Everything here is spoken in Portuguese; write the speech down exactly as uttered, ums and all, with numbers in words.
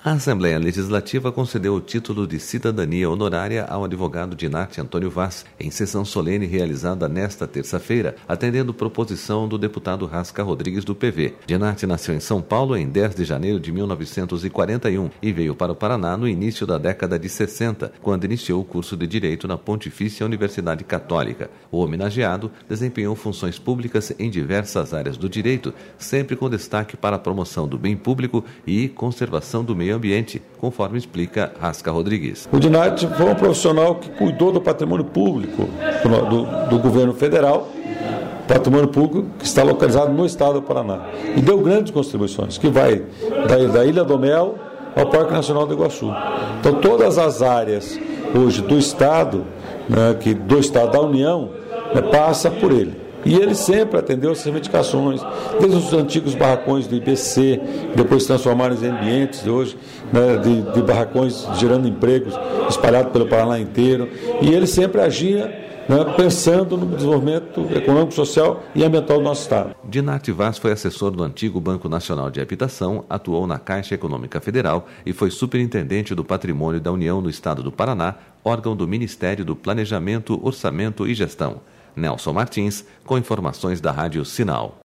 A Assembleia Legislativa concedeu o título de cidadania honorária ao advogado Dinarte Antônio Vaz, em sessão solene realizada nesta terça-feira, atendendo proposição do deputado Rasca Rodrigues do P V. Dinarte nasceu em São Paulo em dez de janeiro de mil novecentos e quarenta e um e veio para o Paraná no início da década de sessenta, quando iniciou o curso de Direito na Pontifícia Universidade Católica. O homenageado desempenhou funções públicas em diversas áreas do direito, sempre com destaque para a promoção do bem público e conservação do meio ambiente, conforme explica Rasca Rodrigues. O Dinarte foi um profissional que cuidou do patrimônio público do, do, do governo federal, patrimônio público que está localizado no estado do Paraná. E deu grandes contribuições, que vai da, da Ilha do Mel ao Parque Nacional do Iguaçu. Então todas as áreas hoje do estado, né, que, do estado da União, né, passa por ele. E ele sempre atendeu as reivindicações, desde os antigos barracões do I B C, depois se transformaram em ambientes de hoje, né, de, de barracões gerando empregos espalhados pelo Paraná inteiro. E ele sempre agia, né, pensando no desenvolvimento econômico, social e ambiental do nosso estado. Dinarte Vaz foi assessor do antigo Banco Nacional de Habitação, atuou na Caixa Econômica Federal e foi superintendente do Patrimônio da União no estado do Paraná, órgão do Ministério do Planejamento, Orçamento e Gestão. Nelson Martins, com informações da Rádio Sinal.